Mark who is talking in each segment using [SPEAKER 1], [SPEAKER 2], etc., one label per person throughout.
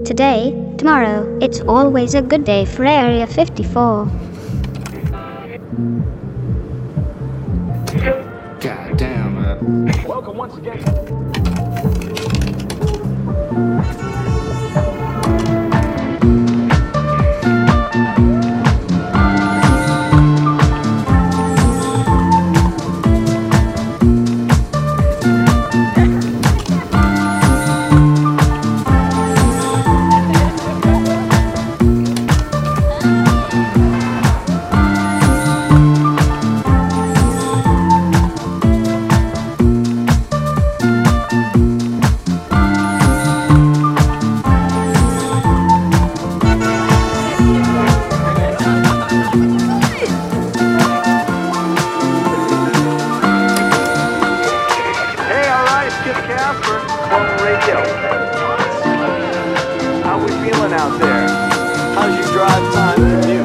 [SPEAKER 1] Today, tomorrow, it's always a good day for Area 54.
[SPEAKER 2] God damn, man.
[SPEAKER 3] Welcome once again. Out there, how's your drive time commute?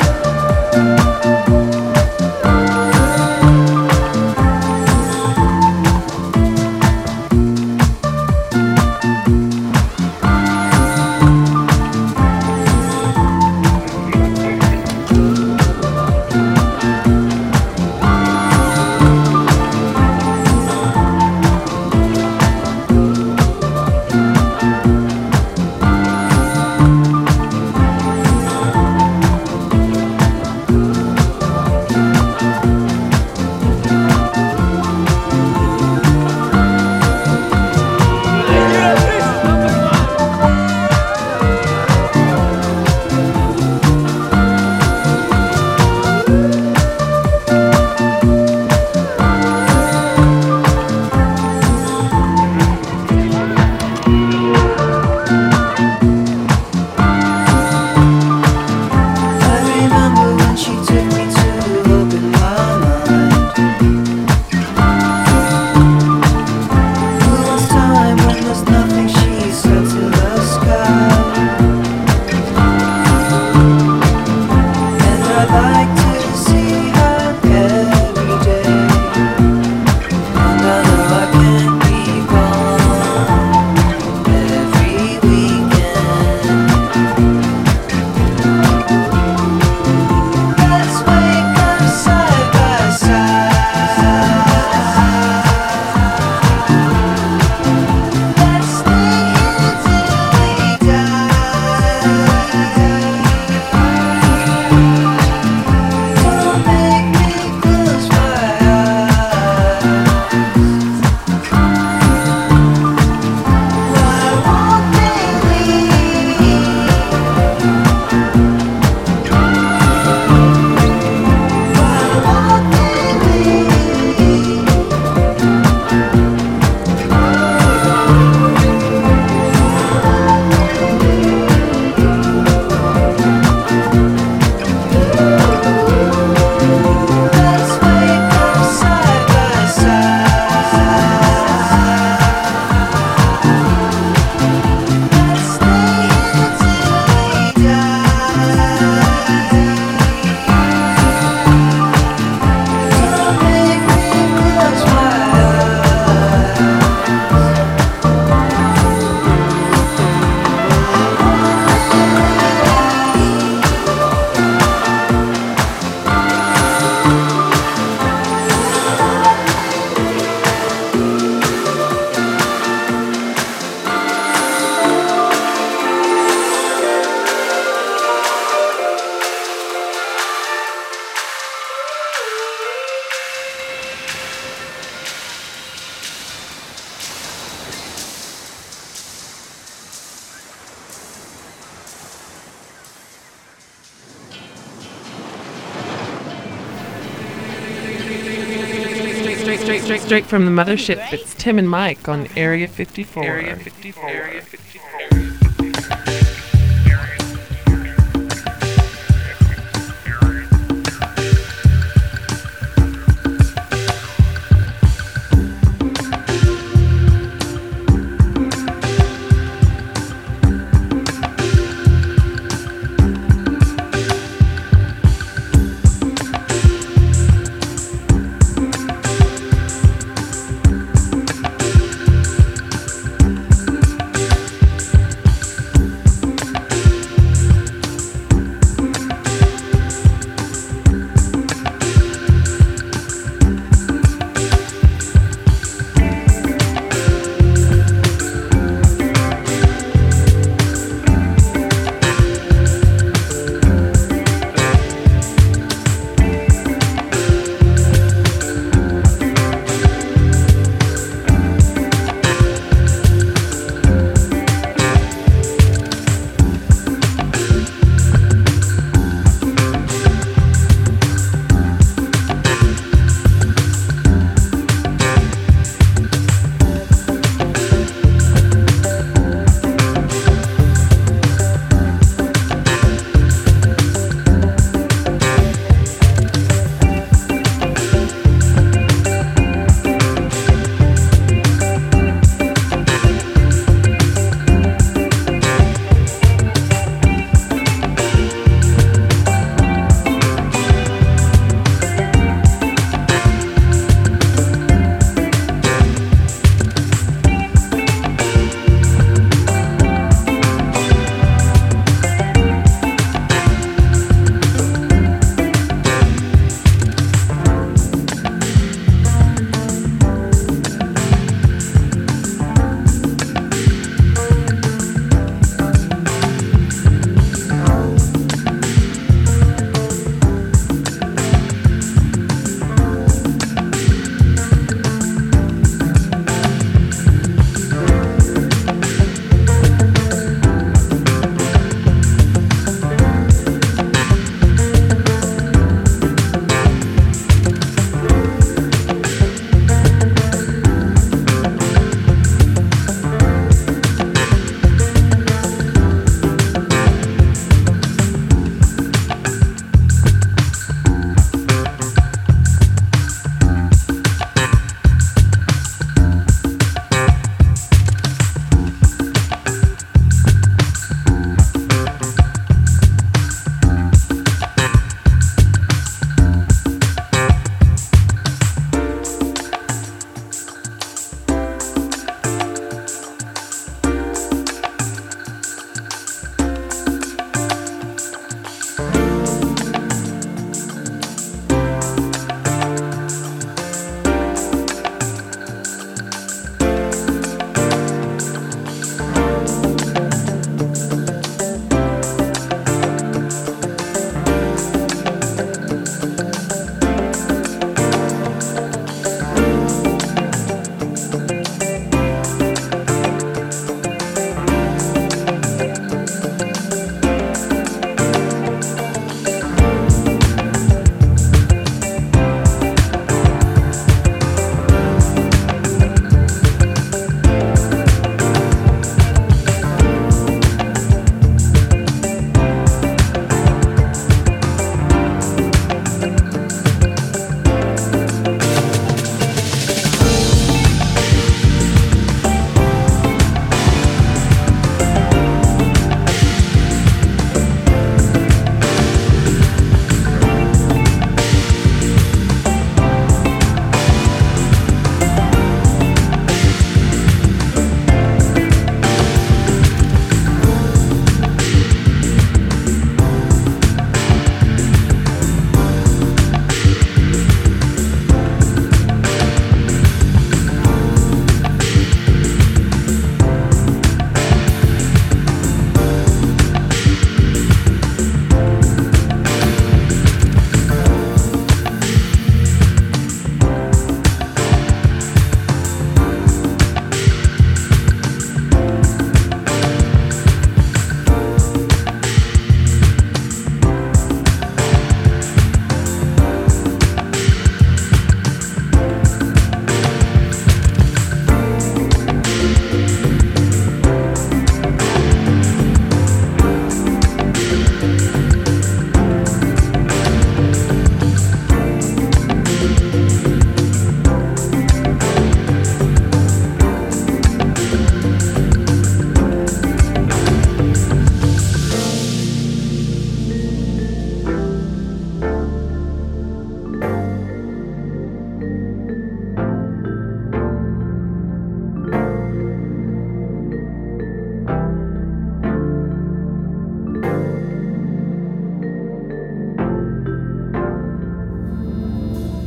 [SPEAKER 4] Straight from the mothership, it's Tim and Mike on Area 54. Area 54. Area 54.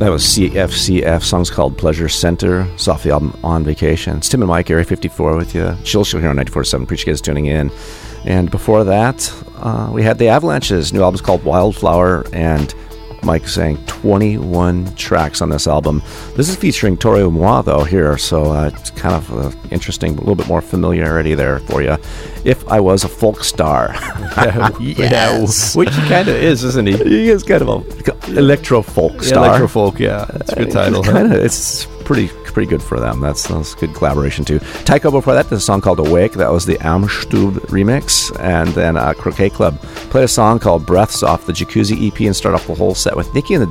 [SPEAKER 5] That was CFCF. Song's called Pleasure Center. It's off the album On Vacation. It's Tim and Mike, Area 54 with you. Chill here on 94.7. Appreciate you guys tuning in. And before that, we had the Avalanches. New album's called Wildflower, and Mike sang 21 tracks on this album. This is featuring Tori Moi, though, here, so it's kind of interesting, a little bit more familiarity there for you. If I Was a Folk Star.
[SPEAKER 6] Yes. Which he kind of is, isn't he?
[SPEAKER 5] He is kind of an electro-folk star.
[SPEAKER 6] Electro-folk, yeah. That's a good title.
[SPEAKER 5] It's pretty good for them. That's a good collaboration, too. Tycho, before that, there's a song called Awake. That was the Amstub remix. And then Croquet Club played a song called Breaths off the Jacuzzi EP and start off the whole set with Nikki and the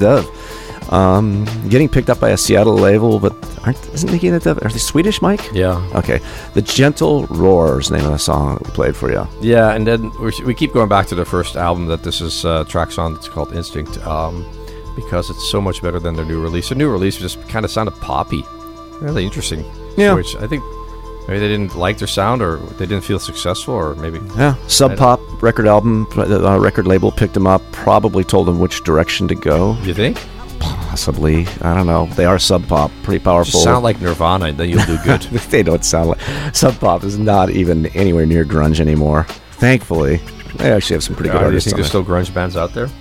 [SPEAKER 5] Dove. Getting picked up by a Seattle label, but isn't Nikki and the Dove, are they Swedish, Mike?
[SPEAKER 6] Yeah.
[SPEAKER 5] Okay. The Gentle Roar is the name of the song that we played for you.
[SPEAKER 6] Yeah, and then we keep going back to the first album that this is tracks on. It's called Instinct, because it's so much better than their new release. Their new release just kind of sounded poppy. Really interesting.
[SPEAKER 5] Yeah.
[SPEAKER 6] Which I think maybe they didn't like their sound, or they didn't feel successful, or maybe...
[SPEAKER 5] Yeah, Sub Pop record album, record label picked them up, probably told them which direction to go.
[SPEAKER 6] You think?
[SPEAKER 5] Possibly. I don't know. They are Sub Pop, pretty powerful.
[SPEAKER 6] Just sound like Nirvana, and then you'll do good.
[SPEAKER 5] They don't sound like... Sub Pop is not even anywhere near grunge anymore. Thankfully. They actually have some pretty good artists.
[SPEAKER 6] Do you think there's still grunge bands out there?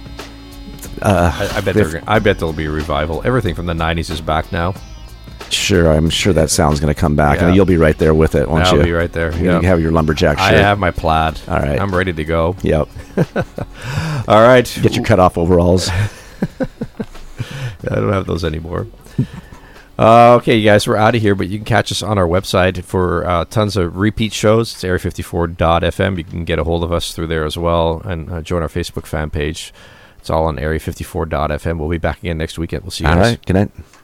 [SPEAKER 6] I bet there'll be a revival. Everything from the 90s is back now.
[SPEAKER 5] Sure, I'm sure that sound's going to come back,
[SPEAKER 6] Yeah.
[SPEAKER 5] and you'll be right there with it, won't you?
[SPEAKER 6] I'll be right there.
[SPEAKER 5] You have your lumberjack shirt.
[SPEAKER 6] I have my plaid.
[SPEAKER 5] All right.
[SPEAKER 6] I'm ready to go.
[SPEAKER 5] Yep.
[SPEAKER 6] All right.
[SPEAKER 5] Get your cutoff overalls.
[SPEAKER 6] I don't have those anymore. Okay, you guys, we're out of here, but you can catch us on our website for tons of repeat shows. It's area54.fm. You can get a hold of us through there as well, and join our Facebook fan page. It's all on area54.fm. We'll be back again next weekend. We'll see you guys.
[SPEAKER 5] All right. Good night.